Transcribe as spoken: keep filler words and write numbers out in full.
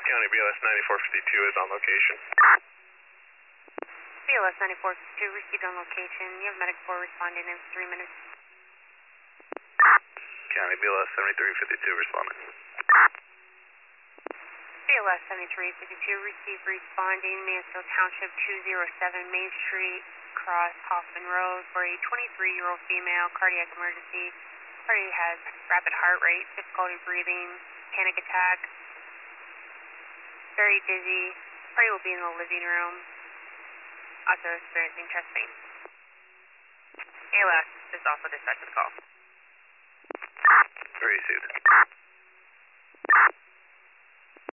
County B L S ninety-four fifty-two is on location. B L S ninety-four fifty-two received on location. You have medic four responding in three minutes. County B L S seventy-three fifty-two responding. B L S seventy-three fifty-two received responding Mansfield Township two oh seven Main Street, cross Hoffman Road for a twenty-three-year-old female, cardiac emergency. Party has rapid heart rate, difficulty breathing, panic attack, very dizzy. Party will be in the living room, also experiencing chest pain. A L S is also dispatched to the call. Received.